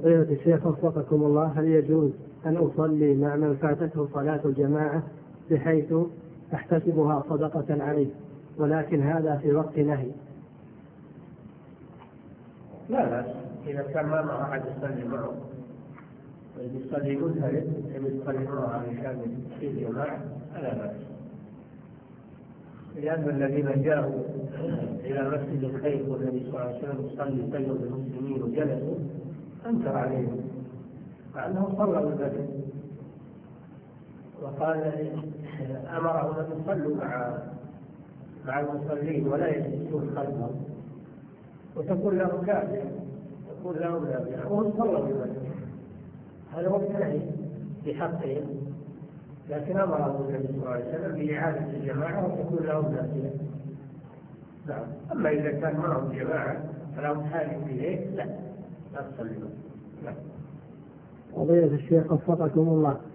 فضيلة الشيخ وفقكم الله، هل يجوز أن أصلي مع من فاتته صلاة الجماعة بحيث أحتسبها صدقة عليه، ولكن هذا في وقت نهي؟ لا بأس إذا كان ما مع أحد يصلي معه، يصلي منفرد يصلي معه علشان في الجماعة لا بأس، لأن الذين جاءوا إلى مسجد الخير والنبي صلى الله عليه وسلم يصلي بين المسلمين وجلسوا أنكر عليهم فأنه صلى بالبدن، وقال أمرهم أن يصلوا مع المصلين ولا يجلسون خلفهم، وتقول لهم كافر، تقول لهم لا، وهم صلوا بالبدن، هذا وقت نهي بحقهم، لكن أمره النبي صلى الله عليه وسلم بإعادة الجماعة وتكون لهم نافلة. نعم. أما إذا كان معهم جماعة فلهم حاجة إليه لا تصلي. فضيلة الشيخ وفقكم الله،